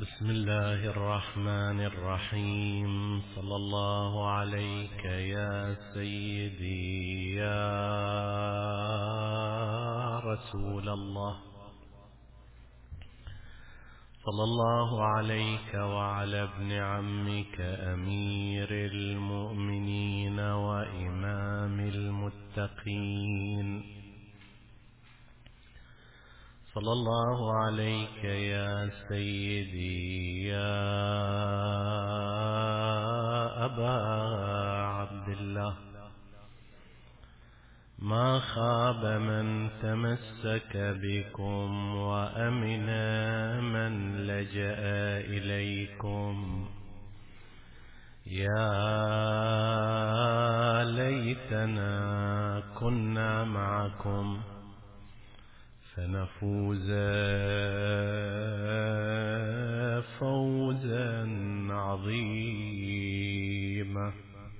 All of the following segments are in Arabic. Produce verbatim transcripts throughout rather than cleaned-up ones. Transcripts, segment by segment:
بسم الله الرحمن الرحيم. صلى الله عليك يا سيدي يا رسول الله، صلى الله عليك وعلى ابن عمك أمير المؤمنين وإمام المتقين، صلى الله عليك يا سيدي يا أبا عبد الله. ما خاب من تمسك بكم وأمن من لجأ إليكم. يا ليتنا كنا معكم فنفوز فوزا عظيما.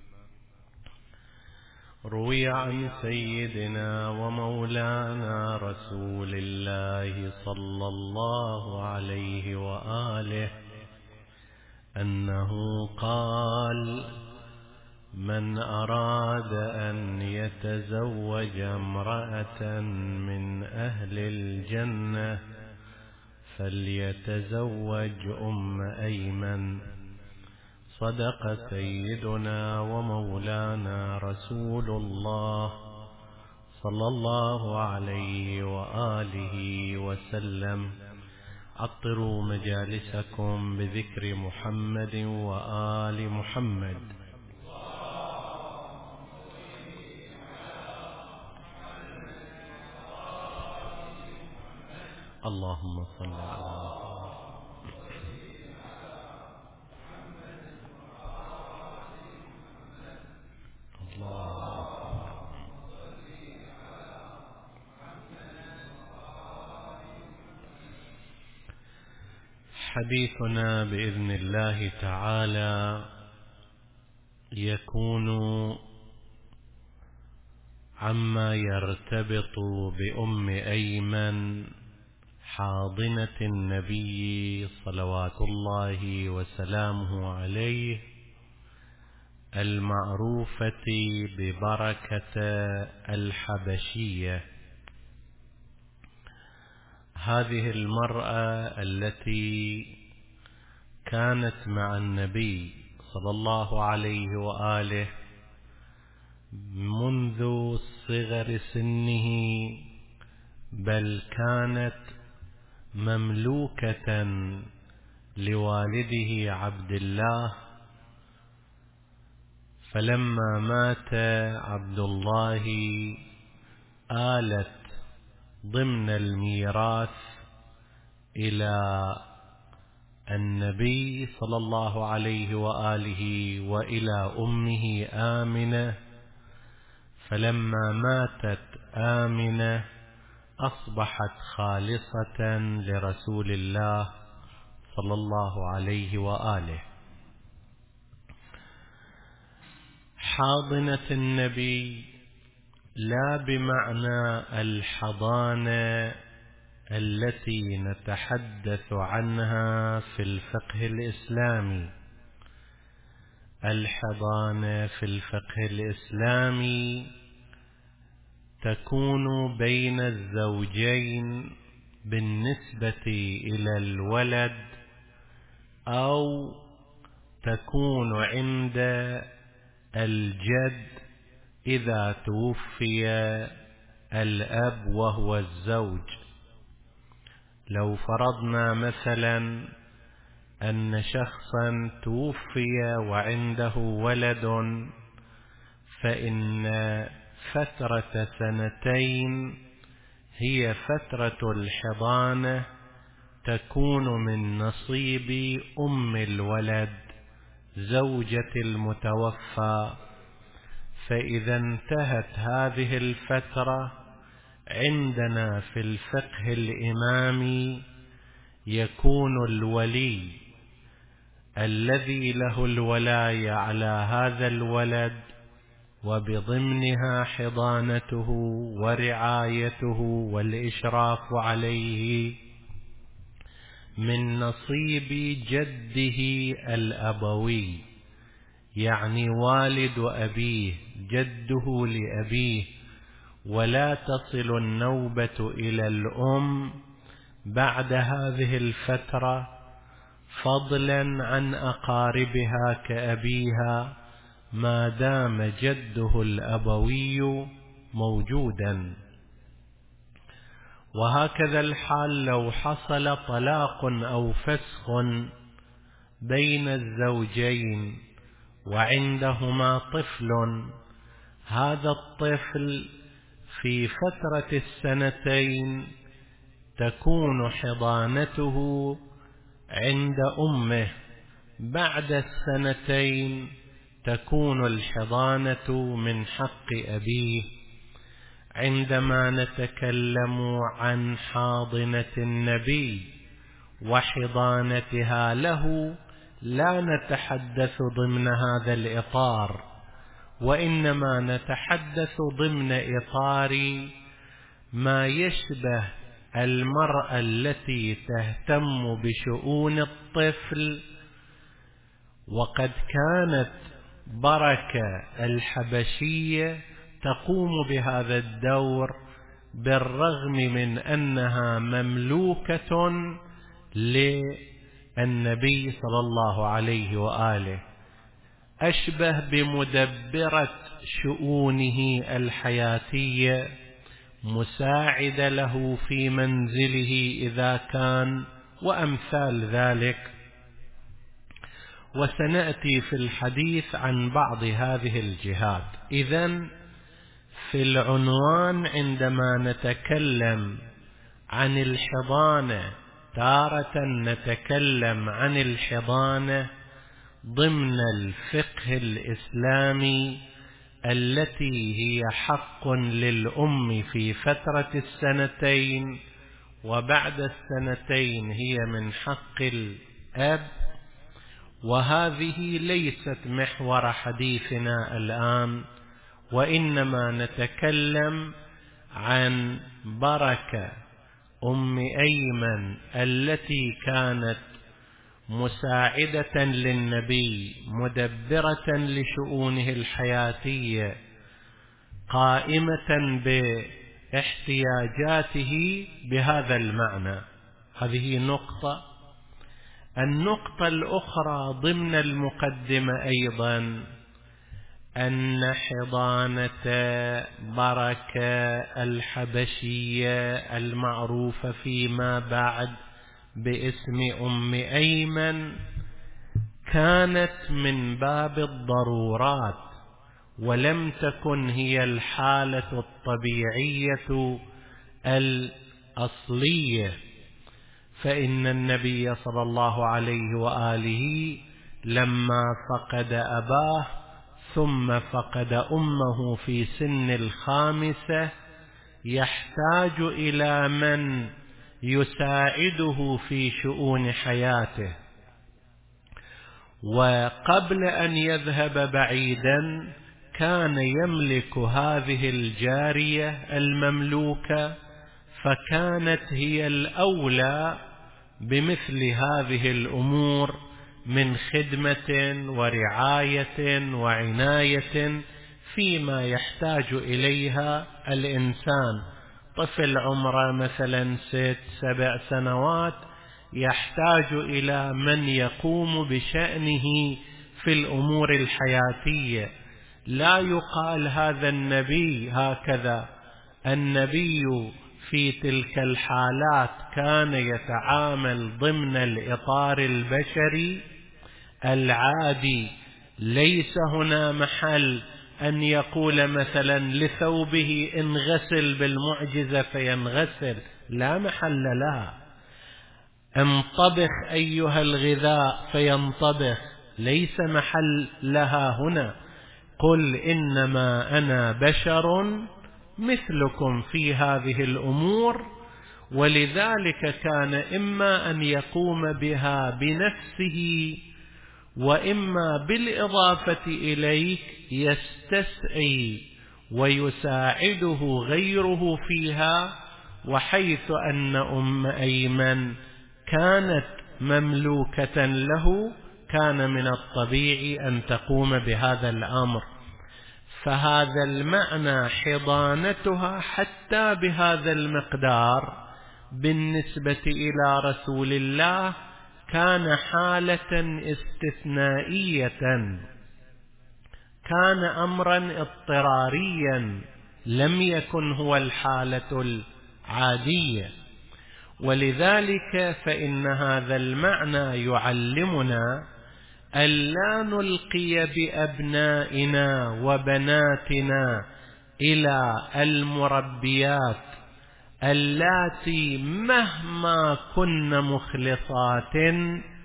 روي عن سيدنا ومولانا رسول الله صلى الله عليه وآله أنه قال: من أراد أن يتزوج امرأة من أهل الجنة فليتزوج أم أيمن. صدق سيدنا ومولانا رسول الله صلى الله عليه وآله وسلم. عطروا مجالسكم بذكر محمد وآل محمد. اللهم صل على حديثنا بإذن الله تعالى يكون عما يرتبط بأم أيمن حاضنة النبي صلوات الله وسلامه عليه، المعروفة ببركة الحبشية. هذه المرأة التي كانت مع النبي صلى الله عليه وآله منذ صغر سنه، بل كانت مملوكة لوالده عبد الله، فلما مات عبد الله آلت ضمن الميراث إلى النبي صلى الله عليه وآله وإلى أمه آمنة. فلما ماتت آمنة أصبحت خالصة لرسول الله صلى الله عليه وآله. حاضنة النبي لا بمعنى الحضانة التي نتحدث عنها في الفقه الإسلامي. الحضانة في الفقه الإسلامي تكون بين الزوجين بالنسبة إلى الولد، أو تكون عند الجد إذا توفي الأب وهو الزوج. لو فرضنا مثلا أن شخصا توفي وعنده ولد، فإن فترة سنتين هي فترة الحضانة تكون من نصيب أم الولد زوجة المتوفى. فإذا انتهت هذه الفترة عندنا في الفقه الإمامي يكون الولي الذي له الولاية على هذا الولد وبضمنها حضانته ورعايته والإشراف عليه من نصيب جده الأبوي، يعني والد أبيه جده لأبيه، ولا تصل النوبة إلى الأم بعد هذه الفترة، فضلا عن أقاربها كأبيها، ما دام جده الأبوي موجودا. وهكذا الحال لو حصل طلاق أو فسخ بين الزوجين وعندهما طفل، هذا الطفل في فترة السنتين تكون حضانته عند أمه، بعد السنتين تكون الحضانة من حق أبيه. عندما نتكلم عن حاضنة النبي وحضانتها له لا نتحدث ضمن هذا الإطار، وإنما نتحدث ضمن إطار ما يشبه المرأة التي تهتم بشؤون الطفل. وقد كانت بركة الحبشية تقوم بهذا الدور بالرغم من أنها مملوكة للنبي صلى الله عليه وآله، أشبه بمدبرة شؤونه الحياتية، مساعدة له في منزله إذا كان، وأمثال ذلك. وسنأتي في الحديث عن بعض هذه الجهات. إذن في العنوان عندما نتكلم عن الحضانة تارة نتكلم عن الحضانة ضمن الفقه الإسلامي التي هي حق للأم في فترة السنتين، وبعد السنتين هي من حق الأب. وهذه ليست محور حديثنا الآن، وإنما نتكلم عن بركة أم أيمن التي كانت مساعدة للنبي، مدبرة لشؤونه الحياتية، قائمة باحتياجاته بهذا المعنى. هذه نقطة. النقطة الأخرى ضمن المقدمة أيضا أن حضانة بركة الحبشية المعروفة فيما بعد باسم أم أيمن كانت من باب الضرورات، ولم تكن هي الحالة الطبيعية الأصلية. فإن النبي صلى الله عليه وآله لما فقد أباه ثم فقد أمه في سن الخامسة يحتاج إلى من يساعده في شؤون حياته. وقبل أن يذهب بعيدا كان يملك هذه الجارية المملوكة، فكانت هي الأولى بمثل هذه الأمور من خدمة ورعاية وعناية فيما يحتاج إليها الإنسان. طفل عمره مثلا ست سبع سنوات يحتاج إلى من يقوم بشأنه في الأمور الحياتية. لا يقال هذا النبي هكذا. النبي في تلك الحالات كان يتعامل ضمن الإطار البشري العادي. ليس هنا محل أن يقول مثلا لثوبه انغسل بالمعجزة فينغسل، لا محل لها. انطبخ أيها الغذاء فينطبخ، ليس محل لها هنا. قل إنما أنا بشر مثلكم في هذه الأمور. ولذلك كان إما أن يقوم بها بنفسه، وإما بالإضافة إليك يستسعي ويساعده غيره فيها. وحيث أن أم أيمن كانت مملوكة له كان من الطبيعي أن تقوم بهذا الأمر. فهذا المعنى حضانتها حتى بهذا المقدار بالنسبة إلى رسول الله كان حالة استثنائية، كان أمرا اضطراريا، لم يكن هو الحالة العادية. ولذلك فإن هذا المعنى يعلمنا ألا نلقي بأبنائنا وبناتنا إلى المربيات اللاتي مهما كن مخلصات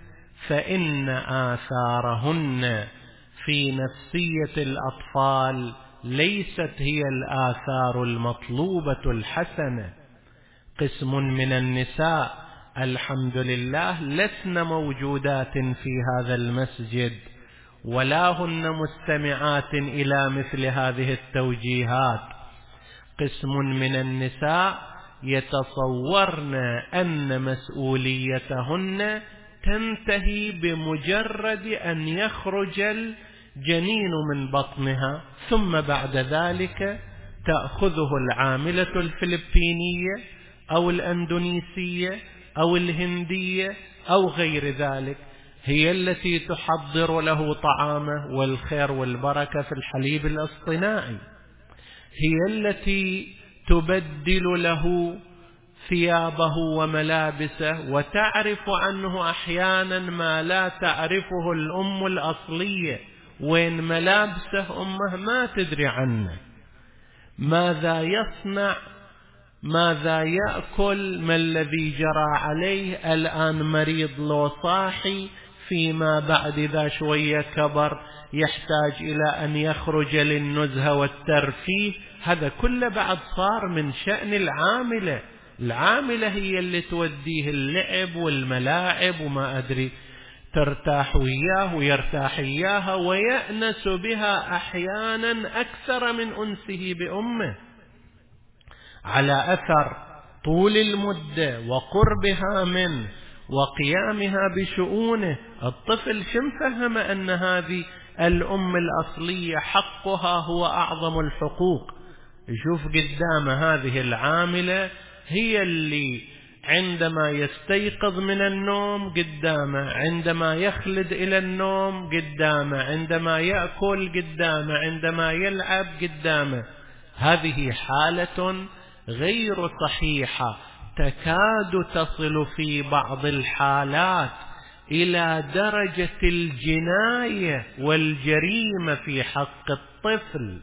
فإن آثارهن في نفسية الأطفال ليست هي الآثار المطلوبة الحسنة. قسم من النساء الحمد لله لسن موجودات في هذا المسجد ولا هن مستمعات إلى مثل هذه التوجيهات. قسم من النساء يتصورن أن مسؤوليتهن تنتهي بمجرد أن يخرج الجنين من بطنها، ثم بعد ذلك تأخذه العاملة الفلبينية أو الأندونيسية أو الهندية أو غير ذلك، هي التي تحضر له طعامه، والخير والبركة في الحليب الاصطناعي، هي التي تبدل له ثيابه وملابسه، وتعرف عنه أحيانا ما لا تعرفه الأم الأصلية، وين ملابسه أمه ما تدري عنه، ماذا يصنع، ماذا يأكل، ما الذي جرى عليه، الآن مريض لو صاحي، فيما بعد إذا شوية كبر يحتاج إلى أن يخرج للنزهة والترفيه. هذا كله بعد صار من شأن العاملة. العاملة هي اللي توديه اللعب والملاعب وما أدري، ترتاح وياه ويرتاح إياها ويأنس بها أحيانا أكثر من أنسه بأمه، على أثر طول المدة وقربها منه وقيامها بشؤونه. الطفل شم فهم أن هذه الأم الأصلية حقها هو أعظم الحقوق. يشوف قدام هذه العاملة هي اللي عندما يستيقظ من النوم قدامه، عندما يخلد إلى النوم قدامه، عندما يأكل قدامه، عندما يلعب قدامه. هذه حالة غير صحيحة، تكاد تصل في بعض الحالات إلى درجة الجناية والجريمة في حق الطفل.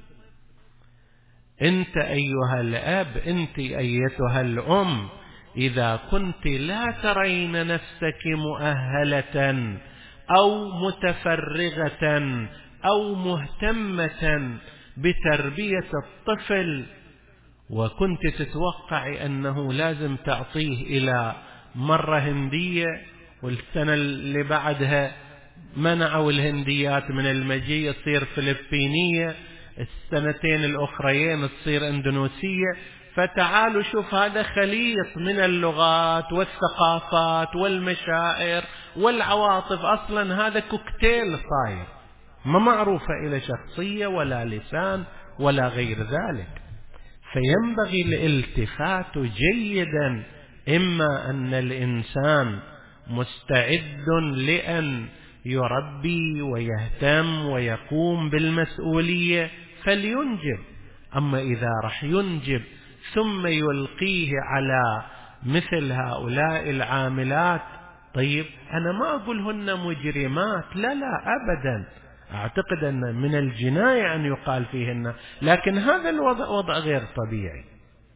أنت أيها الأب، أنت أيتها الأم، إذا كنت لا ترين نفسك مؤهلة أو متفرغة أو مهتمة بتربية الطفل، وكنت تتوقع أنه لازم تعطيه إلى مرة هندية، والسنة اللي بعدها منعوا الهنديات من المجيء تصير فلبينية، السنتين الأخرين تصير اندونيسية، فتعالوا شوف هذا خليط من اللغات والثقافات والمشاعر والعواطف، أصلا هذا كوكتيل صاير، ما معروفة إلى شخصية ولا لسان ولا غير ذلك. فينبغي الالتفات جيدا، إما أن الإنسان مستعد لأن يربي ويهتم ويقوم بالمسؤولية فلينجب، أما إذا رح ينجب ثم يلقيه على مثل هؤلاء العاملات، طيب أنا ما أقولهن مجرمات، لا لا أبدا، أعتقد أن من الجناية أن يقال فيهن، لكن هذا الوضع وضع غير طبيعي.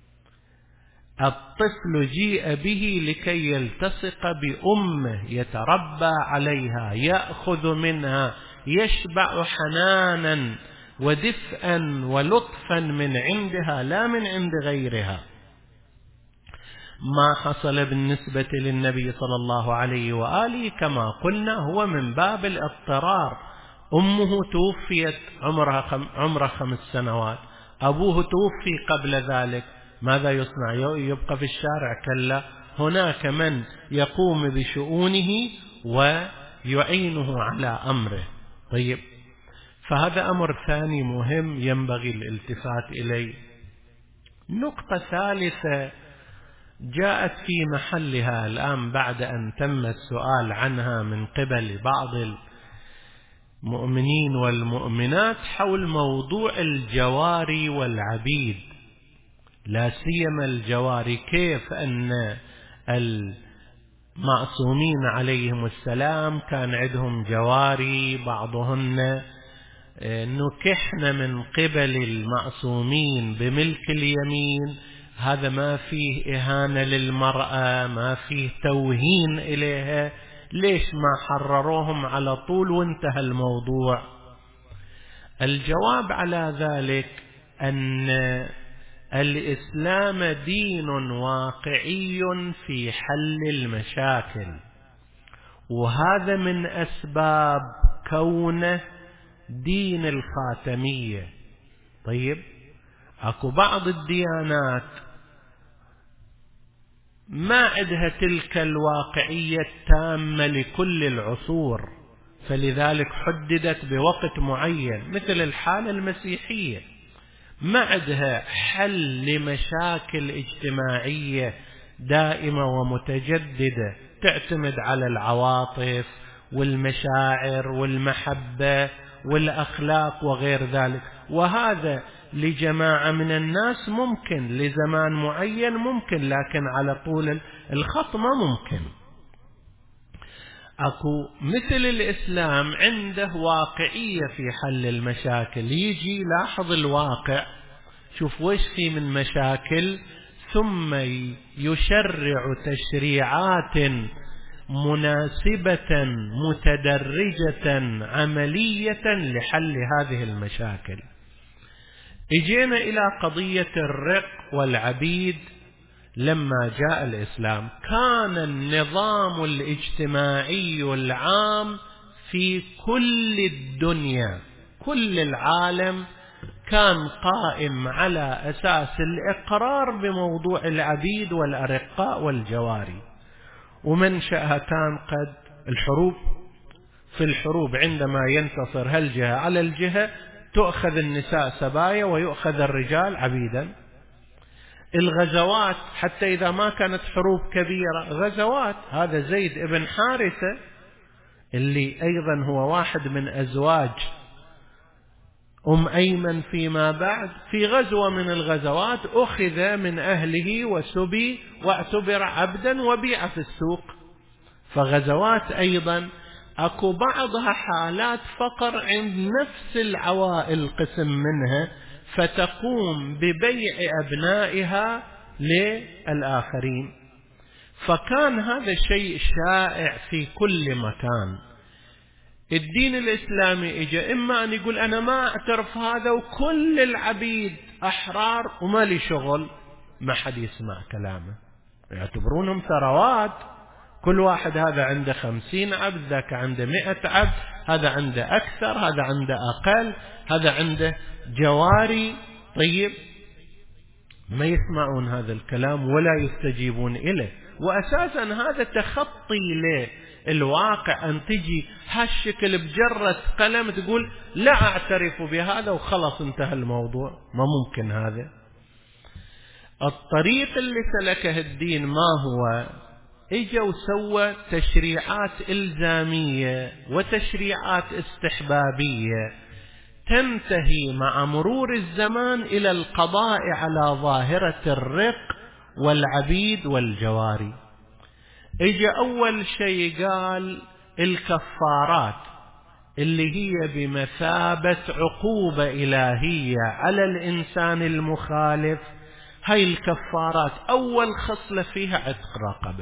الطفل جيء به لكي يلتصق بأمه، يتربى عليها، يأخذ منها، يشبع حنانا ودفئا ولطفا من عندها لا من عند غيرها. ما حصل بالنسبة للنبي صلى الله عليه وآله كما قلنا هو من باب الاضطرار. أمه توفيت عمرها خم عمره خمس سنوات، أبوه توفي قبل ذلك، ماذا يصنع؟ يبقى في الشارع؟ كلا، هناك من يقوم بشؤونه ويعينه على أمره. طيب، فهذا أمر ثاني مهم ينبغي الالتفات إليه. نقطة ثالثة جاءت في محلها الآن بعد أن تم السؤال عنها من قبل بعض المؤمنين والمؤمنات حول موضوع الجواري والعبيد، لا سيما الجواري، كيف أن المعصومين عليهم السلام كان عندهم جواري، بعضهن نكحن من قبل المعصومين بملك اليمين، هذا ما فيه إهانة للمرأة، ما فيه توهين إليها، ليش ما حرروهم على طول وانتهى الموضوع؟ الجواب على ذلك أن الإسلام دين واقعي في حل المشاكل، وهذا من أسباب كونه دين الخاتمية. طيب، أكو بعض الديانات ما عندها تلك الواقعية التامة لكل العصور، فلذلك حددت بوقت معين، مثل الحالة المسيحية ما عندها حل لمشاكل اجتماعية دائمة ومتجددة تعتمد على العواطف والمشاعر والمحبة والأخلاق وغير ذلك، وهذا لجماعة من الناس ممكن، لزمان معين ممكن، لكن على طول الخط ما ممكن. أكو مثل الإسلام عنده واقعية في حل المشاكل، يجي لاحظ الواقع، شوف ويش في من مشاكل، ثم يشرع تشريعات مناسبة متدرجة عملية لحل هذه المشاكل. اجينا إلى قضية الرق والعبيد. لما جاء الإسلام كان النظام الاجتماعي العام في كل الدنيا، كل العالم كان قائم على أساس الإقرار بموضوع العبيد والأرقاء والجواري، ومنشأها كان قد الحروب. في الحروب عندما ينتصر هالجهة على الجهة تؤخذ النساء سبايا ويؤخذ الرجال عبيدا. الغزوات حتى إذا ما كانت حروب كبيرة، غزوات، هذا زيد ابن حارثة اللي أيضا هو واحد من أزواج أم أيمن فيما بعد، في غزوة من الغزوات أخذ من أهله وسبي واعتبر عبدا وبيع في السوق. فغزوات أيضا أكو بعضها حالات فقر عند نفس العوائل قسم منها، فتقوم ببيع أبنائها للآخرين. فكان هذا شيء شائع في كل مكان. الدين الإسلامي إجا إما أن يقول أنا ما أعترف هذا وكل العبيد أحرار وما لي شغل، ما حد يسمع كلامه، يعتبرونهم ثروات، كل واحد هذا عنده خمسين عبد، ذاك عنده مئة عبد، هذا عنده أكثر، هذا عنده أقل، هذا عنده جواري. طيب، ما يسمعون هذا الكلام ولا يستجيبون إليه، وأساسا هذا تخطي للواقع. أن تجي هالشكل بجرة قلم تقول لا أعترف بهذا وخلص انتهى الموضوع، ما ممكن. هذا الطريق اللي سلكه الدين ما هو؟ اجا وسوى تشريعات إلزامية وتشريعات استحبابية تنتهي مع مرور الزمان إلى القضاء على ظاهرة الرق والعبيد والجواري. اجا أول شيء قال الكفارات اللي هي بمثابة عقوبة إلهية على الإنسان المخالف. هاي الكفارات أول خصلة فيها عتق رقبة.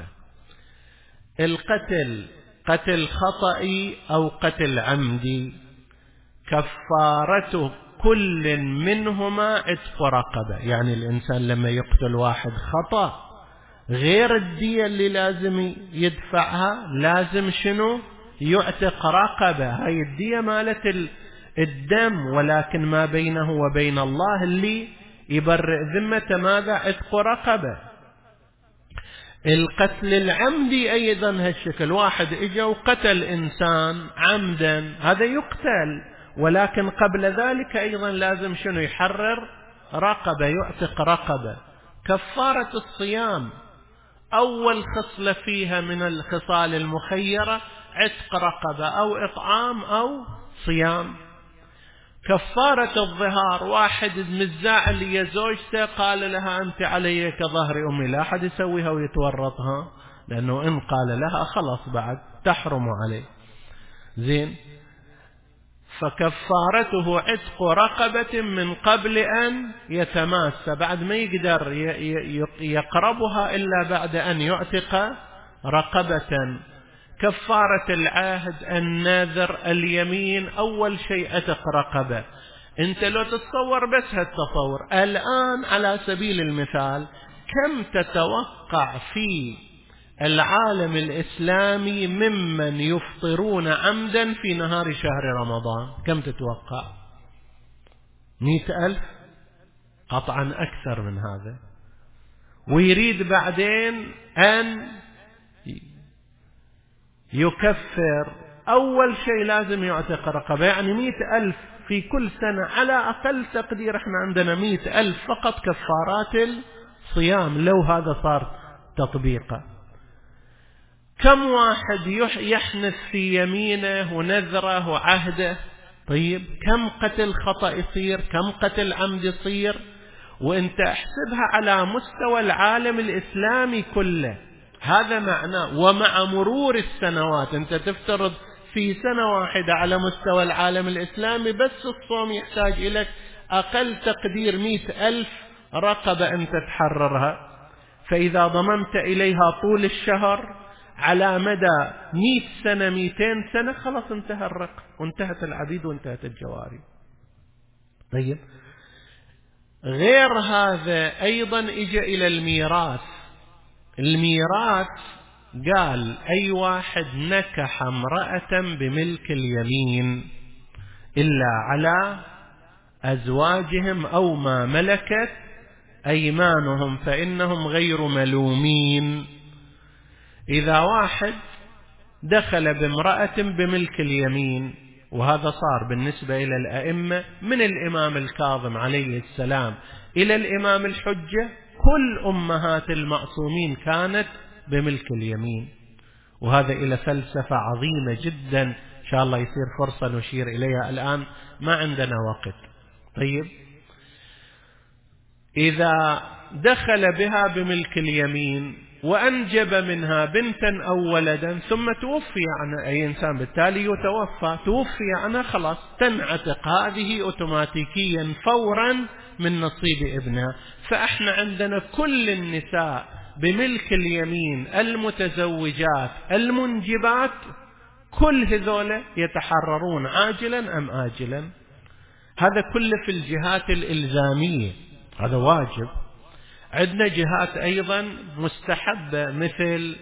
القتل، قتل خطئي أو قتل عمدي، كفارته كل منهما عتق رقبة. يعني الإنسان لما يقتل واحد خطأ غير الدية اللي لازم يدفعها، لازم شنو؟ يعتق رقبة. هاي الدية مالت الدم، ولكن ما بينه وبين الله اللي يبرئ ذمته ماذا؟ عتق رقبة. القتل العمدي أيضا هالشكل، واحد إجا وقتل إنسان عمدا، هذا يقتل، ولكن قبل ذلك أيضا لازم شنو؟ يحرر رقبة، يعتق رقبة. كفارة الصيام أول خصلة فيها من الخصال المخيرة عتق رقبة أو إطعام أو صيام. كفارة الظهار، واحد مزاع لي زوجته قال لها أنت علي كظهر أمي، لا أحد يسويها ويتورطها، لأنه إن قال لها خلاص بعد تحرم عليه. زين، فكفارته عتق رقبة من قبل أن يتماس، بعد ما يقدر يقربها إلا بعد أن يعتق رقبة. كفارة العهد، النذر، اليمين، أول شيء عتق رقبة. أنت لو تتصور بس هالتصور الآن على سبيل المثال، كم تتوقع في العالم الإسلامي ممن يفطرون عمدا في نهار شهر رمضان؟ كم تتوقع؟ مئة ألف؟ قطعا أكثر من هذا. ويريد بعدين أن يكفر، أول شيء لازم يعتق رقبة، يعني مئة ألف في كل سنة على أقل تقدير. احنا عندنا مئة ألف فقط كفارات الصيام لو هذا صار تطبيقه. كم واحد يحنث في يمينه ونذره وعهده؟ طيب كم قتل خطأ يصير، كم قتل عمد يصير؟ وانت احسبها على مستوى العالم الإسلامي كله، هذا معناه. ومع مرور السنوات انت تفترض في سنة واحدة على مستوى العالم الإسلامي بس الصوم يحتاج إليك أقل تقدير مئة ألف رقبة أنت تحررها. فإذا ضمنت إليها طول الشهر على مدى مئة سنة مئتين سنة، خلاص انتهى الرق وانتهت العبيد وانتهت الجواري. طيب غير هذا أيضا إجا إلى الميراث. الميراث قال أي واحد نكح امرأة بملك اليمين إلا على أزواجهم أو ما ملكت أيمانهم فإنهم غير ملومين. إذا واحد دخل بامرأة بملك اليمين، وهذا صار بالنسبة إلى الأئمة من الإمام الكاظم عليه السلام إلى الإمام الحجة، كل أمهات المعصومين كانت بملك اليمين، وهذا إلى فلسفة عظيمة جدا إن شاء الله يصير فرصة نشير إليها، الآن ما عندنا وقت. طيب إذا دخل بها بملك اليمين وأنجب منها بنتا أو ولدا ثم توفي عنها، أي إنسان بالتالي يتوفى، توفي عنها، خلاص تنعتق هذه أوتوماتيكيا فورا من نصيب ابنها. فإحنا عندنا كل النساء بملك اليمين المتزوجات المنجبات كل هذول يتحررون عاجلا أم آجلا. هذا كله في الجهات الإلزامية، هذا واجب. عندنا جهات أيضا مستحبة مثل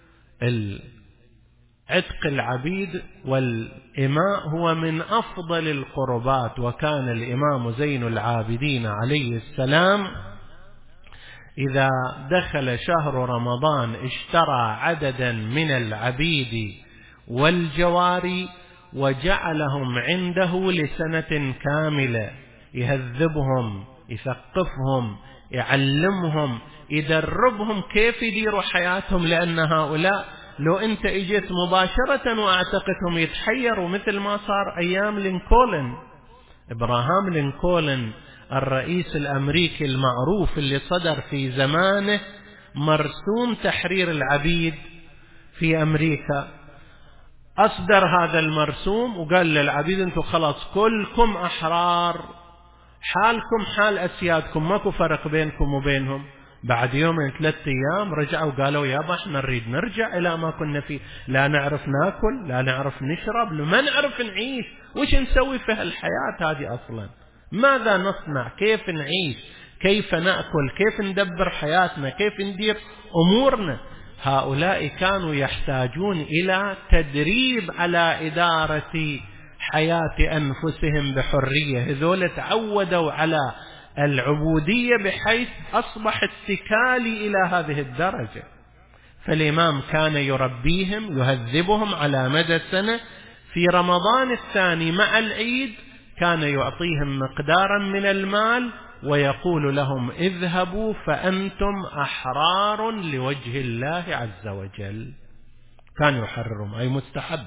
عتق العبيد والإماء، هو من أفضل القربات. وكان الإمام زين العابدين عليه السلام إذا دخل شهر رمضان اشترى عددا من العبيد والجواري وجعلهم عنده لسنة كاملة، يهذبهم، يثقفهم، يعلمهم، يدربهم كيف يديروا حياتهم، لأن هؤلاء لو أنت اجيت مباشرة وأعتقدهم يتحيروا مثل ما صار أيام لينكولن. إبراهام لينكولن الرئيس الأمريكي المعروف اللي صدر في زمانه مرسوم تحرير العبيد في أمريكا، أصدر هذا المرسوم وقال للعبيد أنتم خلاص كلكم أحرار، حالكم حال أسيادكم، ماكو فرق بينكم وبينهم. بعد يومين ثلاثة أيام رجعوا قالوا يابا احنا نريد نرجع إلى ما كنا فيه، لا نعرف ناكل، لا نعرف نشرب، ما نعرف نعيش، وش نسوي في الحياة هذه أصلا؟ ماذا نصنع؟ كيف نعيش؟ كيف نأكل؟ كيف ندبر حياتنا؟ كيف ندير أمورنا؟ هؤلاء كانوا يحتاجون إلى تدريب على إدارة حياة أنفسهم بحرية. هذول تعودوا على العبودية بحيث أصبح اتكالي إلى هذه الدرجة. فالإمام كان يربيهم يهذبهم على مدى السنة. في رمضان الثاني مع العيد كان يعطيهم مقدارا من المال ويقول لهم اذهبوا فأنتم أحرار لوجه الله عز وجل. كان يحررهم أي مستحب.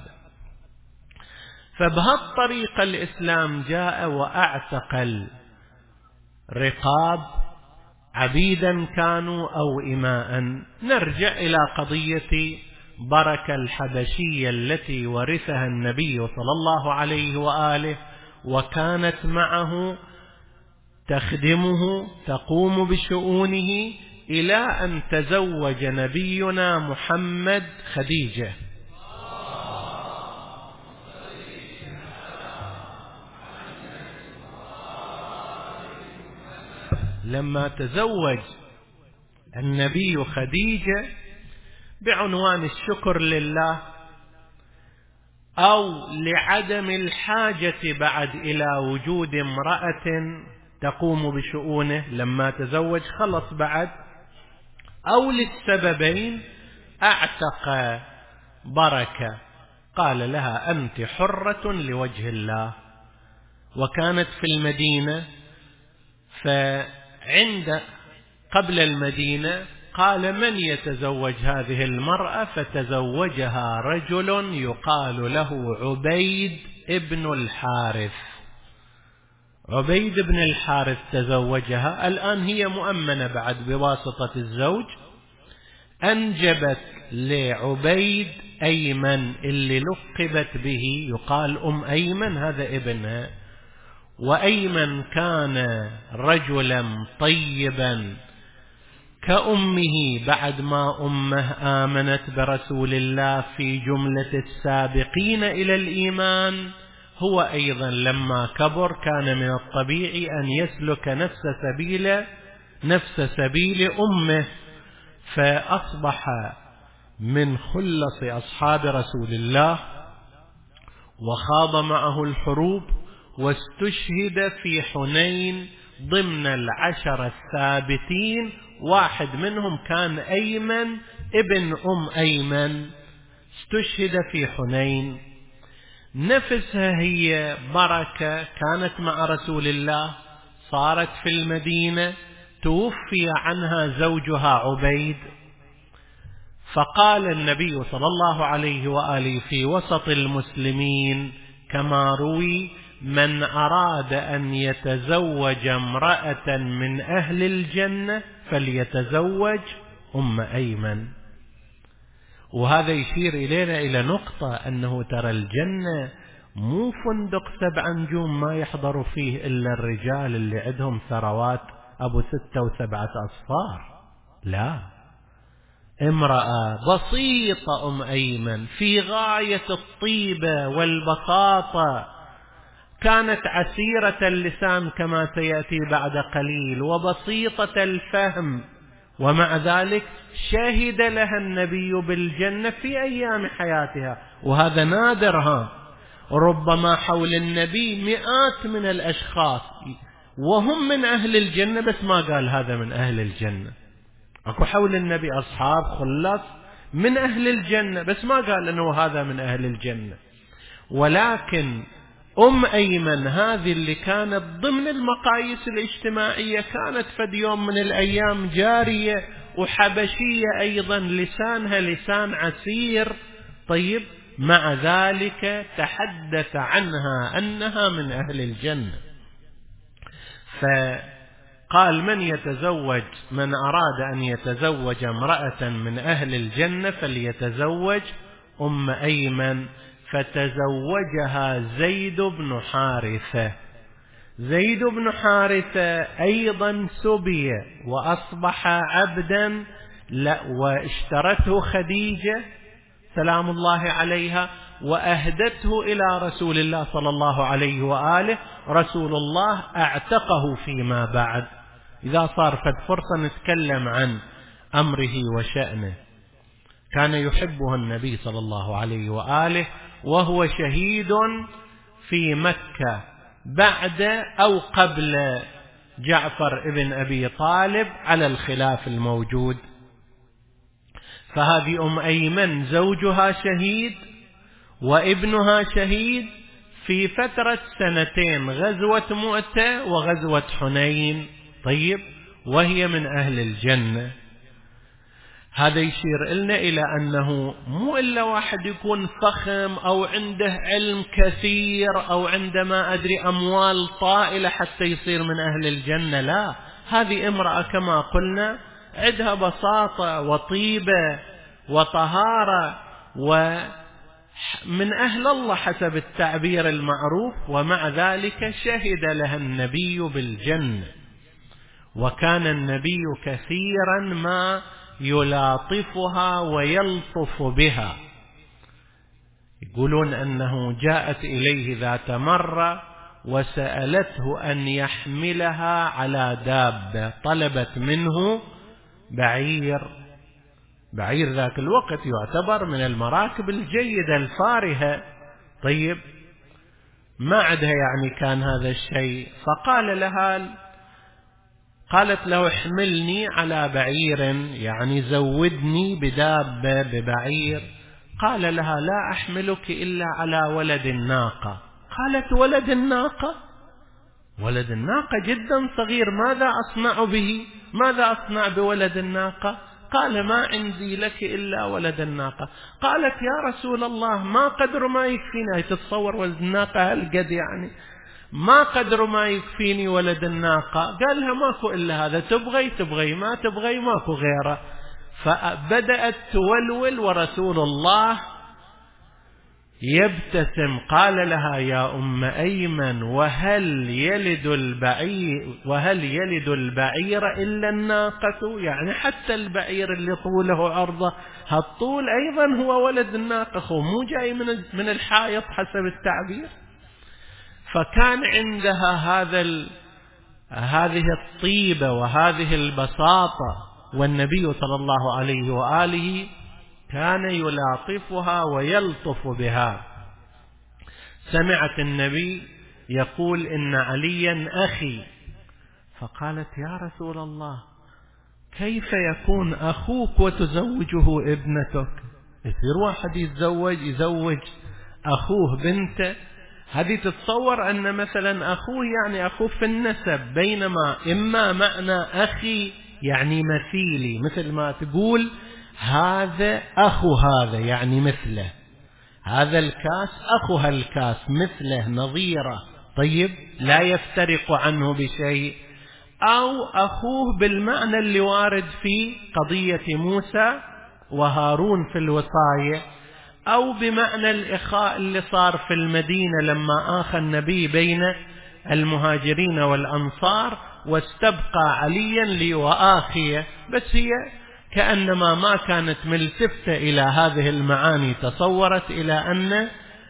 فبهالطريقة الإسلام جاء وأعتق الرقاب عبيدا كانوا أو إماء. نرجع إلى قضية بركة الحبشية التي ورثها النبي صلى الله عليه وآله وكانت معه تخدمه تقوم بشؤونه إلى أن تزوج نبينا محمد خديجة. لما تزوج النبي خديجة بعنوان الشكر لله أو لعدم الحاجة بعد إلى وجود امرأة تقوم بشؤونه، لما تزوج خلص بعد، أو للسببين، أعتق بركة قال لها أنت حرة لوجه الله. وكانت في المدينة، فعند قبل المدينة قال من يتزوج هذه المرأة؟ فتزوجها رجل يقال له عبيد ابن الحارث. عبيد بن الحارث تزوجها. الآن هي مؤمنة بعد بواسطة الزوج. أنجبت لعبيد أيمن اللي لقبت به، يقال أم أيمن، هذا ابنها. وأيمن كان رجلا طيبا كأمه بعد ما أمه آمنت برسول الله في جملة السابقين إلى الإيمان. هو أيضا لما كبر كان من الطبيعي أن يسلك نفس سبيل نفس سبيل أمه، فأصبح من خلص أصحاب رسول الله وخاض معه الحروب، واستشهد في حنين ضمن العشر الثابتين. واحد منهم كان أيمن ابن أم أيمن، استشهد في حنين. نفسها هي بركة كانت مع رسول الله، صارت في المدينة، توفي عنها زوجها عبيد. فقال النبي صلى الله عليه وآله في وسط المسلمين كما روي: من أراد أن يتزوج امرأة من أهل الجنة فليتزوج أم أيمن. وهذا يشير إلينا إلى نقطة، أنه ترى الجنة مو فندق سبع نجوم ما يحضر فيه إلا الرجال اللي عندهم ثروات أبو ستة وسبعة أصفار. لا، امرأة بسيطة أم أيمن في غاية الطيبة والبساطة، كانت عسيرة اللسان كما سيأتي بعد قليل، وبسيطة الفهم، ومع ذلك شهد لها النبي بالجنة في أيام حياتها. وهذا نادرها، ربما حول النبي مئات من الأشخاص وهم من أهل الجنة، بس ما قال هذا من أهل الجنة. أكو حول النبي أصحاب خلص من أهل الجنة، بس ما قال أنه هذا من أهل الجنة. ولكن أم أيمن هذه اللي كانت ضمن المقاييس الاجتماعية، كانت فد يوم من الأيام جارية وحبشية أيضا، لسانها لسان عسير طيب، مع ذلك تحدث عنها أنها من أهل الجنة. فقال من يتزوج من أراد أن يتزوج امرأة من أهل الجنة فليتزوج أم أيمن. فتزوجها زيد بن حارثة. زيد بن حارثة أيضا سبي وأصبح عبدا، لا واشترته خديجة سلام الله عليها وأهدته إلى رسول الله صلى الله عليه وآله. رسول الله اعتقه فيما بعد. إذا صار فد فرصة نتكلم عن أمره وشأنه. كان يحبه النبي صلى الله عليه وآله، وهو شهيد في مكة بعد أو قبل جعفر ابن أبي طالب على الخلاف الموجود. فهذه أم أيمن زوجها شهيد وابنها شهيد في فترة سنتين، غزوة مؤتة وغزوة حنين. طيب، وهي من أهل الجنة. هذا يشير إلنا إلى أنه مو إلا واحد يكون فخم أو عنده علم كثير أو عنده ما أدري أموال طائلة حتى يصير من أهل الجنة. لا، هذه امرأة كما قلنا عندها بساطة وطيبة وطهارة ومن أهل الله حسب التعبير المعروف، ومع ذلك شهد لها النبي بالجنة. وكان النبي كثيرا ما يلاطفها ويلطف بها. يقولون أنه جاءت إليه ذات مرة وسألته أن يحملها على دابة، طلبت منه بعير. بعير ذاك الوقت يعتبر من المراكب الجيدة الفارهة. طيب، ما عندها يعني كان هذا الشيء، فقال لها قالت له احملني على بعير، يعني زودني بدابة ببعير. قال لها لا أحملك إلا على ولد الناقة. قالت ولد الناقة؟ ولد الناقة جدا صغير، ماذا أصنع به؟ ماذا أصنع بولد الناقة؟ قال ما عندي لك إلا ولد الناقة. قالت يا رسول الله ما قدر ما يكفينا. تتصور ولد الناقة هالقد، يعني ما قدر ما يكفيني ولد الناقة. قال لها ماكو إلا هذا، تبغي تبغي، ما تبغي ماكو غيره. فبدأت تولول ورسول الله يبتسم. قال لها يا أم أيمن وهل يلد البعير وهل يلد البعير إلا الناقة؟ يعني حتى البعير اللي طوله عرضه هالطول أيضا هو ولد الناقة، هو مو جاي من من الحائط حسب التعبير. فكان عندها هذا ال... هذه الطيبة وهذه البساطة، والنبي صلى الله عليه وآله كان يلاطفها ويلطف بها. سمعت النبي يقول إن عليا أخي، فقالت يا رسول الله كيف يكون أخوك وتزوجه ابنتك؟ يصير واحد يتزوج يزوج أخوه بنته؟ هذه تتصور أن مثلا أخوه يعني أخوه في النسب، بينما إما معنى أخي يعني مثيلي، مثل ما تقول هذا أخو هذا يعني مثله، هذا الكاس أخو هالكاس مثله نظيره. طيب، لا يفترق عنه بشيء. أو أخوه بالمعنى اللي وارد في قضية موسى وهارون في الوصاية، أو بمعنى الإخاء اللي صار في المدينة لما آخى النبي بين المهاجرين والأنصار واستبقى عليا ليؤاخيه. بس هي كأنما ما كانت ملتفتة إلى هذه المعاني، تصورت إلى أن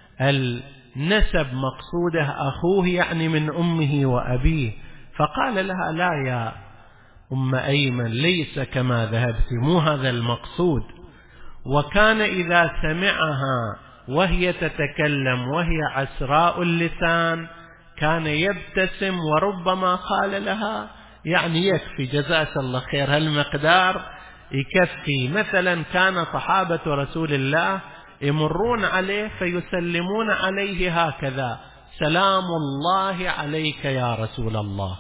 النسب مقصوده أخوه يعني من أمه وأبيه. فقال لها لا يا أم أيمن ليس كما ذهبت، مو هذا المقصود. وكان إذا سمعها وهي تتكلم وهي عسراء اللسان كان يبتسم، وربما قال لها يعني يكفي جزاك الله خير، هالمقدار يكفي. مثلا كان صحابة رسول الله يمرون عليه فيسلمون عليه هكذا: سلام الله عليك يا رسول الله.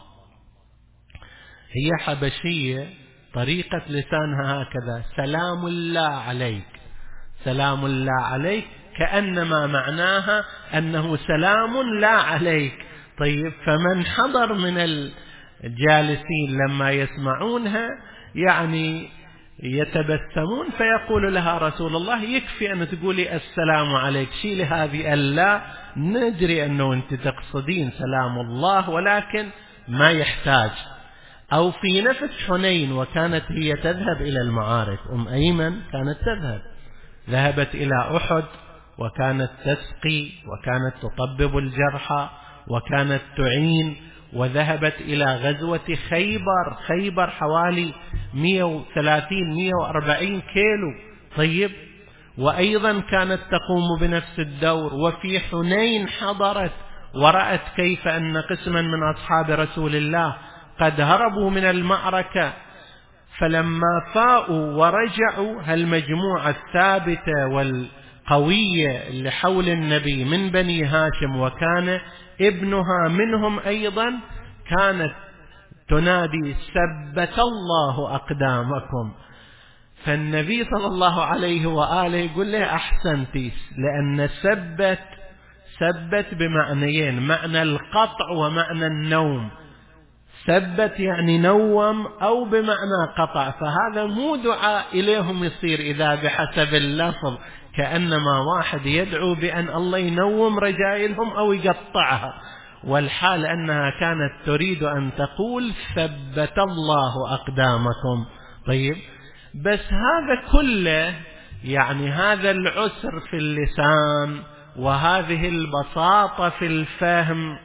هي حبشية، طريقة لسانها هكذا: سلام الله عليك، سلام الله عليك، كأنما معناها أنه سلام لا عليك. طيب، فمن حضر من الجالسين لما يسمعونها يعني يتبسمون، فيقول لها رسول الله يكفي أن تقولي السلام عليك، شيلي هذه ألا، ندري أنه أنت تقصدين سلام الله ولكن ما يحتاج. أو في نفس حنين، وكانت هي تذهب إلى المعارك، أم أيمن كانت تذهب، ذهبت إلى أحد وكانت تسقي وكانت تطبب الجرحى وكانت تعين، وذهبت إلى غزوة خيبر. خيبر حوالي مئة وثلاثين مئة وأربعين كيلو. طيب، وأيضا كانت تقوم بنفس الدور. وفي حنين حضرت ورأت كيف أن قسما من أصحاب رسول الله قد هربوا من المعركة، فلما فاءوا ورجعوا هالمجموعة الثابتة والقوية اللي حول النبي من بني هاشم، وكان ابنها منهم أيضا، كانت تنادي ثبت الله أقدامكم. فالنبي صلى الله عليه وآله يقول له أحسنتي، لأن ثبت ثبت بمعنيين، معنى القطع ومعنى النوم. ثبت يعني نوم أو بمعنى قطع، فهذا مو دعاء إليهم يصير إذا بحسب اللفظ، كأنما واحد يدعو بأن الله ينوم رجائلهم أو يقطعها، والحال أنها كانت تريد أن تقول ثبت الله أقدامكم. طيب، بس هذا كله يعني هذا العسر في اللسان وهذه البساطة في الفهم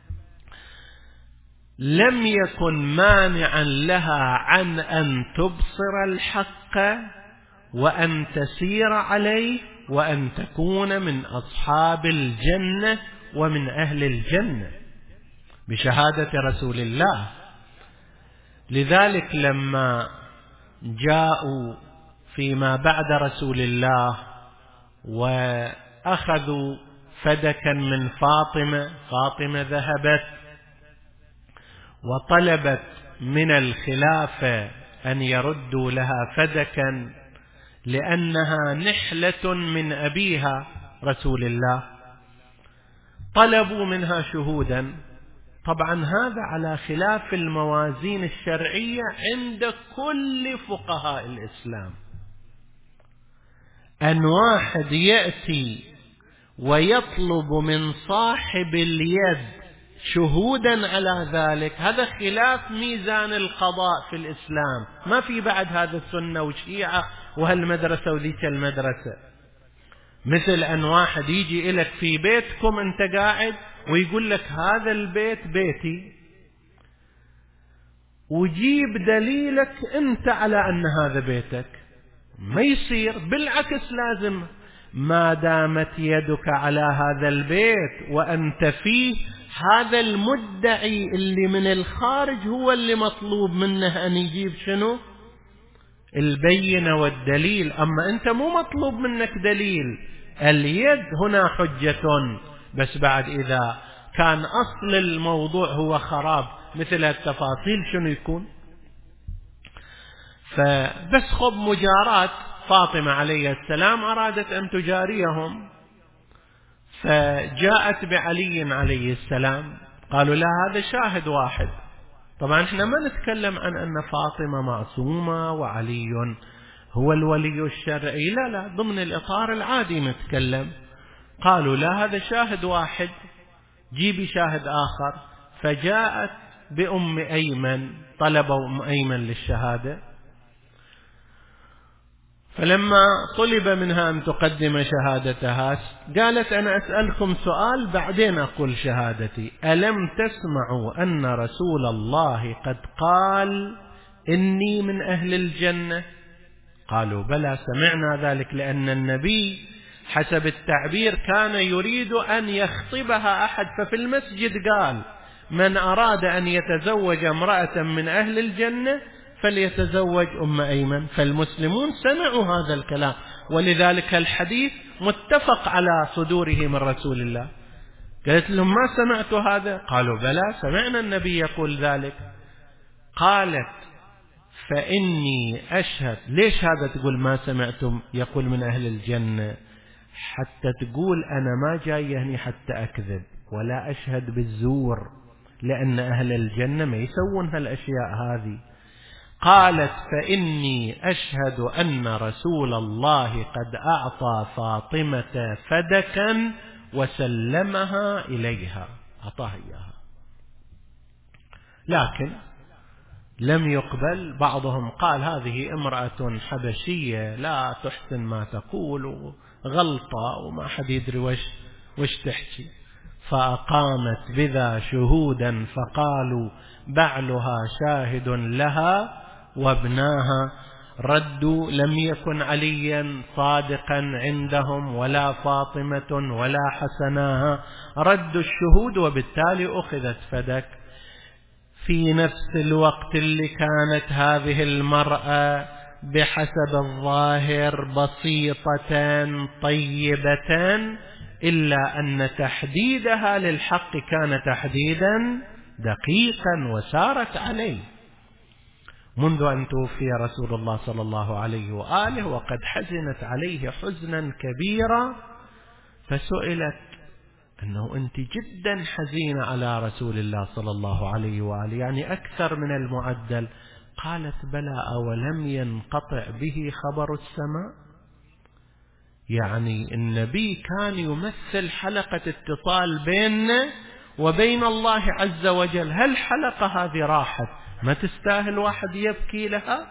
لم يكن مانعا لها عن أن تبصر الحق وأن تسير عليه وأن تكون من أصحاب الجنة ومن أهل الجنة بشهادة رسول الله. لذلك لما جاءوا فيما بعد رسول الله وأخذوا فدكا من فاطمة، فاطمة ذهبت وطلبت من الخلافة أن يردوا لها فدكا لأنها نحلة من أبيها رسول الله، طلبوا منها شهودا. طبعا هذا على خلاف الموازين الشرعية عند كل فقهاء الإسلام، أن واحد يأتي ويطلب من صاحب اليد شهودا على ذلك، هذا خلاف ميزان القضاء في الإسلام. ما في بعد هذا السنة وشيعة وهالمدرسة وذيك المدرسة، مثل أن واحد يجي إليك في بيتكم أنت قاعد ويقول لك هذا البيت بيتي، وجيب دليلك أنت على أن هذا بيتك. ما يصير، بالعكس لازم ما دامت يدك على هذا البيت وأنت فيه، هذا المدعي اللي من الخارج هو اللي مطلوب منه أن يجيب شنو؟ البينة والدليل. أما أنت مو مطلوب منك دليل، اليد هنا حجة، بس بعد إذا كان أصل الموضوع هو خراب مثل التفاصيل شنو يكون؟ فبس خب مجارات فاطمة عليه السلام أرادت أن تجاريهم، فجاءت بعلي عليه السلام، قالوا لا هذا شاهد واحد. طبعا احنا ما نتكلم عن أن فاطمة معصومة وعلي هو الولي الشرعي، لا لا، ضمن الإطار العادي نتكلم. قالوا لا هذا شاهد واحد، جيبي شاهد آخر. فجاءت بأم أيمن، طلبوا أم أيمن للشهادة، فلما طلب منها أن تقدم شهادتها قالت أنا أسألكم سؤال بعدين أقول شهادتي. ألم تسمعوا أن رسول الله قد قال إني من أهل الجنة؟ قالوا بلى سمعنا ذلك، لأن النبي حسب التعبير كان يريد أن يخطبها أحد، ففي المسجد قال من أراد أن يتزوج امرأة من أهل الجنة فليتزوج أم أيمن. فالمسلمون سمعوا هذا الكلام، ولذلك الحديث متفق على صدوره من رسول الله. قالت لهم ما سمعت هذا؟ قالوا بلى سمعنا النبي يقول ذلك. قالت فإني أشهد. ليش هذا تقول ما سمعتم يقول من أهل الجنة؟ حتى تقول أنا ما جاي هني حتى أكذب ولا أشهد بالزور، لأن أهل الجنة ما يسوون هالأشياء هذه. قالت فإني أشهد أن رسول الله قد أعطى فاطمة فدكا وسلمها إليها، أعطاها إياها، لكن لم يقبل. بعضهم قال هذه امرأة حبشية لا تحسن ما تقول، غلطة وما حد يدري وش, وش تحكي. فأقامت بذا شهودا فقالوا بعلها شاهد لها وابناها. ردوا لم يكن عليا صادقا عندهم ولا فاطمة ولا حسناها، ردوا الشهود وبالتالي أخذت فدك. في نفس الوقت اللي كانت هذه المرأة بحسب الظاهر بسيطة طيبة، إلا أن تحديدها للحق كان تحديدا دقيقا وسارت عليه منذ أن توفي رسول الله صلى الله عليه وآله، وقد حزنت عليه حزنا كبيرا. فسئلت أنه أنت جدا حزينة على رسول الله صلى الله عليه وآله، يعني أكثر من المعدل. قالت بلى، أولم ينقطع به خبر السماء؟ يعني النبي كان يمثل حلقة اتصال بيننا وبين الله عز وجل، هل حلقة هذه راحت ما تستاهل واحد يبكي لها؟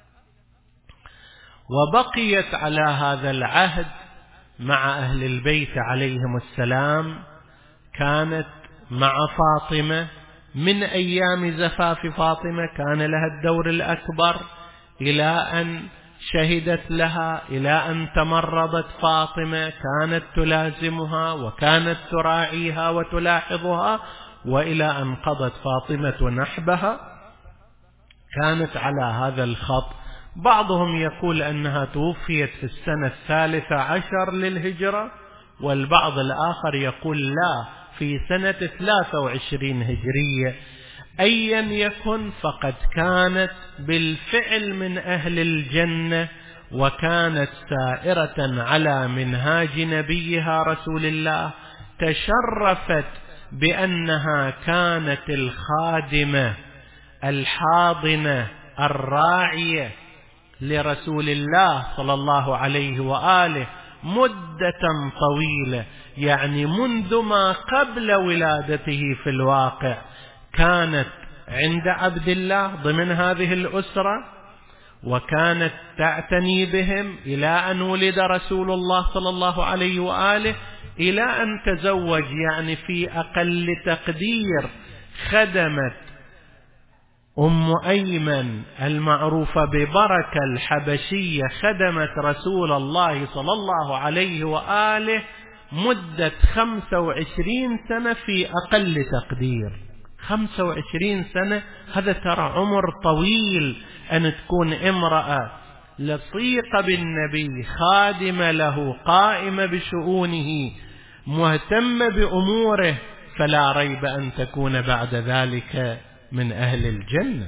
وبقيت على هذا العهد مع أهل البيت عليهم السلام. كانت مع فاطمة من أيام زفاف فاطمة، كان لها الدور الأكبر إلى أن شهدت لها، إلى أن تمرضت فاطمة كانت تلازمها وكانت تراعيها وتلاحظها، وإلى أن قضت فاطمة نحبها كانت على هذا الخط. بعضهم يقول أنها توفيت في السنة الثالثة عشر للهجرة، والبعض الآخر يقول لا، في سنة ثلاثة وعشرين هجرية. أيا يكن فقد كانت بالفعل من أهل الجنة، وكانت سائرة على منهاج نبيها رسول الله. تشرفت بأنها كانت الخادمة الحاضنة الراعية لرسول الله صلى الله عليه وآله مدة طويلة، يعني منذ ما قبل ولادته في الواقع كانت عند عبد الله ضمن هذه الأسرة، وكانت تعتني بهم إلى أن ولد رسول الله صلى الله عليه وآله، إلى أن تزوج. يعني في أقل تقدير خدمت أم أيمن المعروفة ببركة الحبشية، خدمت رسول الله صلى الله عليه وآله مدة خمسة وعشرين سنة في أقل تقدير. خمسة وعشرين سنة هذا ترى عمر طويل، أن تكون امرأة لصيقة بالنبي، خادمة له، قائمة بشؤونه، مهتمة بأموره، فلا ريب أن تكون بعد ذلك من أهل الجنة.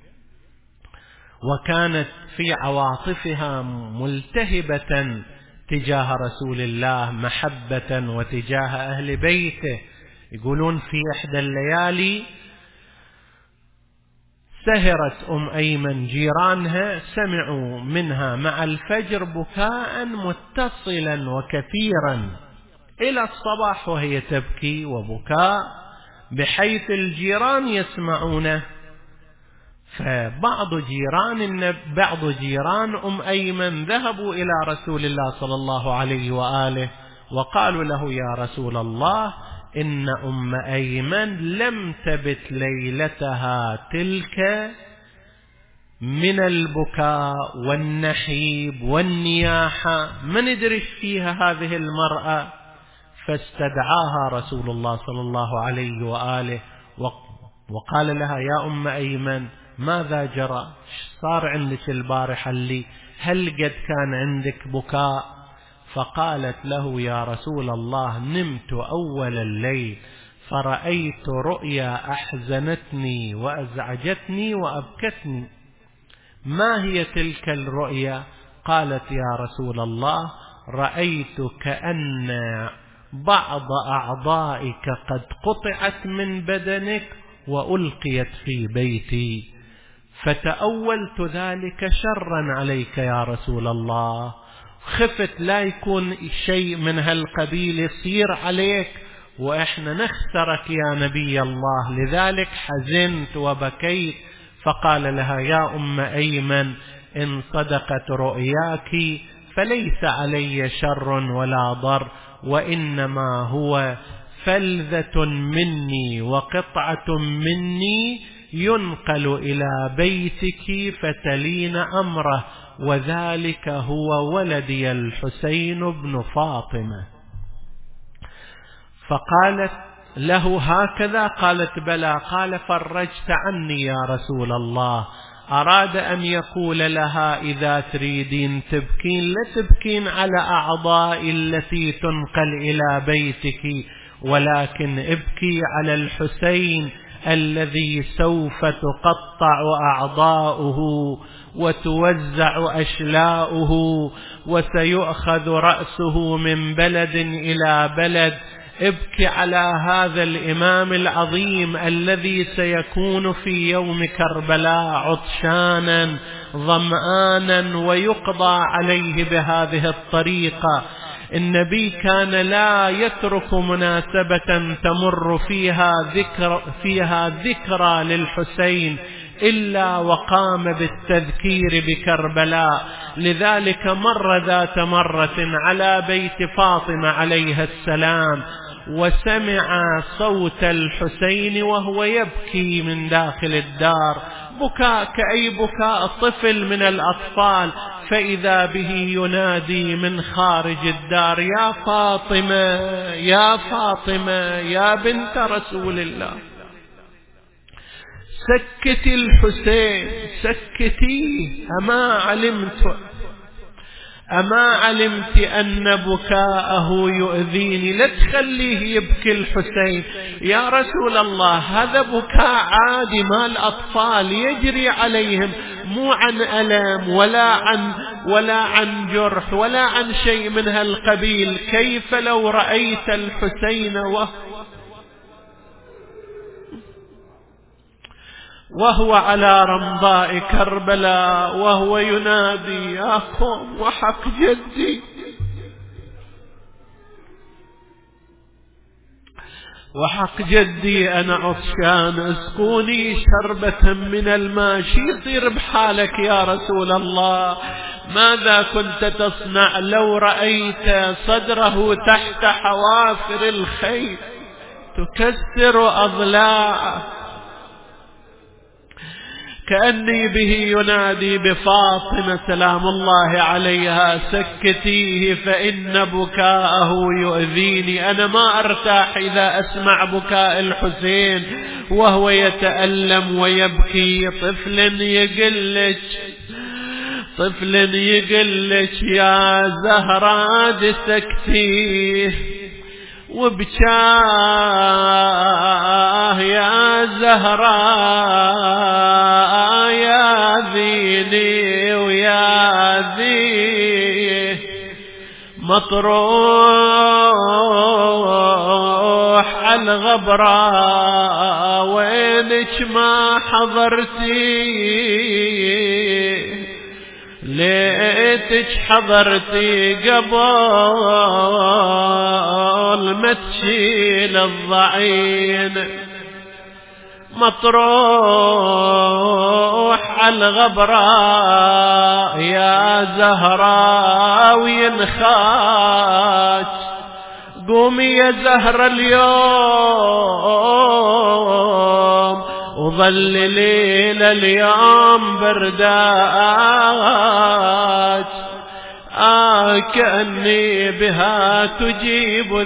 وكانت في عواطفها ملتهبة تجاه رسول الله محبة وتجاه أهل بيته. يقولون في إحدى الليالي سهرت أم أيمن جيرانها، سمعوا منها مع الفجر بكاء متصلا وكثيرا إلى الصباح وهي تبكي وبكاء، بحيث الجيران يسمعونه. فبعض جيران بعض جيران أم أيمن ذهبوا إلى رسول الله صلى الله عليه وآله وقالوا له: يا رسول الله، إن أم أيمن لم تبت ليلتها تلك من البكاء والنحيب والنياحة، ما ندري فيها هذه المرأة. فاستدعاها رسول الله صلى الله عليه وآله وقال لها: يا أم أيمن، ماذا جرى؟ صار عندك البارحة اللي هل قد كان عندك بكاء؟ فقالت له: يا رسول الله، نمت أول الليل فرأيت رؤيا أحزنتني وأزعجتني وأبكتني. ما هي تلك الرؤيا؟ قالت: يا رسول الله، رأيت كأن بعض أعضائك قد قطعت من بدنك وألقيت في بيتي، فتأولت ذلك شرا عليك يا رسول الله، خفت لا يكون شيء من هالقبيل يصير عليك وإحنا نخسرك يا نبي الله، لذلك حزنت وبكيت. فقال لها: يا أم أيمن، إن صدقت رؤياك فليس علي شر ولا ضر، وإنما هو فلذة مني وقطعة مني ينقل إلى بيتك فتلين أمره، وذلك هو ولدي الحسين بن فاطمة. فقالت له هكذا؟ قالت بلى. قال فرجت عني يا رسول الله. أراد أن يقول لها إذا تريدين تبكين لا تبكين على أعضاء التي تنقل إلى بيتك، ولكن ابكي على الحسين الذي سوف تقطع أعضاؤه وتوزع أشلاؤه وسيؤخذ رأسه من بلد إلى بلد. ابكي على هذا الإمام العظيم الذي سيكون في يوم كربلاء عطشانا ظمآنا ويقضى عليه بهذه الطريقة. النبي كان لا يترك مناسبة تمر فيها ذكر فيها ذكرى للحسين إلا وقام بالتذكير بكربلاء. لذلك مر ذات مرة على بيت فاطمة عليها السلام وسمع صوت الحسين وهو يبكي من داخل الدار، بكاء كأي بكاء طفل من الأطفال، فإذا به ينادي من خارج الدار: يا فاطمة يا فاطمة يا بنت رسول الله، سكتي الحسين سكتيه، أما علمت أما علمت أن بكاءه يؤذيني؟ لا تخليه يبكي الحسين يا رسول الله، هذا بكاء عادي ما الأطفال يجري عليهم، مو عن ألم ولا عن ولا عن جرح ولا عن شيء من هالقبيل. كيف لو رأيت الحسين وهو وهو على رمضاء كربلاء وهو ينادي: يا قوم وحق جدي وحق جدي أنا عطشان، اسقوني شربة من الماء. شي يصير بحالك يا رسول الله؟ ماذا كنت تصنع لو رأيت صدره تحت حوافر الخيل تكسر أضلاعه؟ كأني به ينادي بفاطمة سلام الله عليها: سكتيه فإن بكاءه يؤذيني، أنا ما أرتاح إذا أسمع بكاء الحسين وهو يتألم ويبكي. طفل يقلك طفل يقلك يا زهرة سكتيه، وبكاه يا زهراء يا ذيني ويا ذي مطروح عالغبراء، وينك ما حضرتي؟ ليتك حضرتي قبل ما تشيل الضعين. مطروح عالغبراء يا زهراء وينخاج، قومي يا زهرة اليوم وظللي لليوم برداج. آه كأني بها تجيب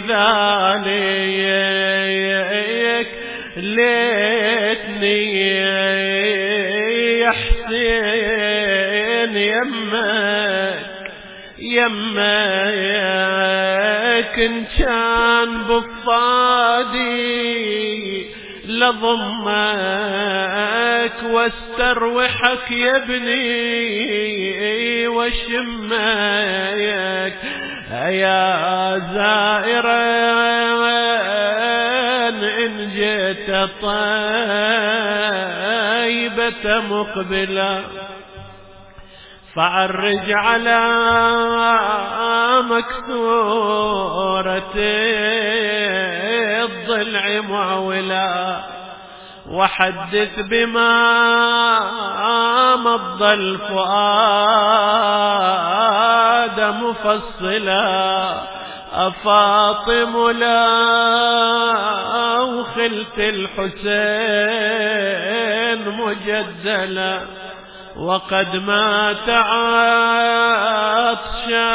ذلك، ليتني يا حسين يمك يمك إن كان بفادي لضمك واستروحك يا ابني وشمك يا زائرا إن جئت طيبة مقبلة، فعرج على مكسورة الضلع معولا، وحدث بما مضى الفؤاد مفصلا. أفاطم لو خلت الحسين مجدلا، وقد مات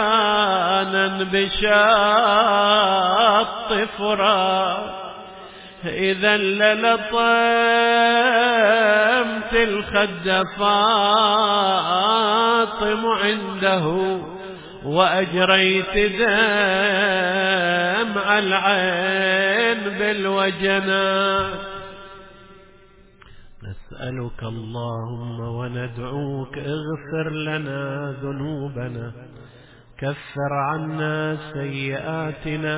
عطشانا بشاط فرات، إذا للطمت الخد فاطم عنده وأجريت دمع العين بالوجنات. نسألك اللهم وندعوك اغفر لنا ذنوبنا، كفر عنا سيئاتنا،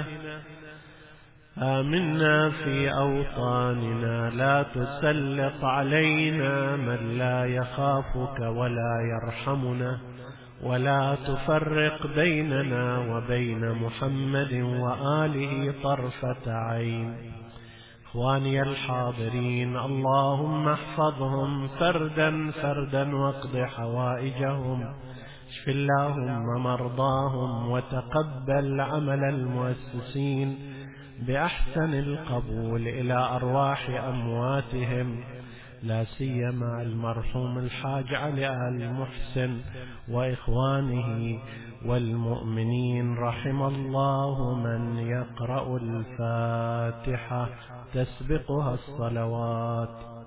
آمنا في أوطاننا، لا تسلط علينا من لا يخافك ولا يرحمنا، ولا تفرق بيننا وبين محمد وآله طرفة عين. إخواني الحاضرين، اللهم احفظهم فردا فردا واقض حوائجهم، اشف اللهم مرضاهم، وتقبل عمل المؤسسين بأحسن القبول إلى أرواح أمواتهم، لا سيما المرحوم الحاج علي آل محسن وإخوانه والمؤمنين. رحم الله من يقرأ الفاتحة تسبقها الصلوات.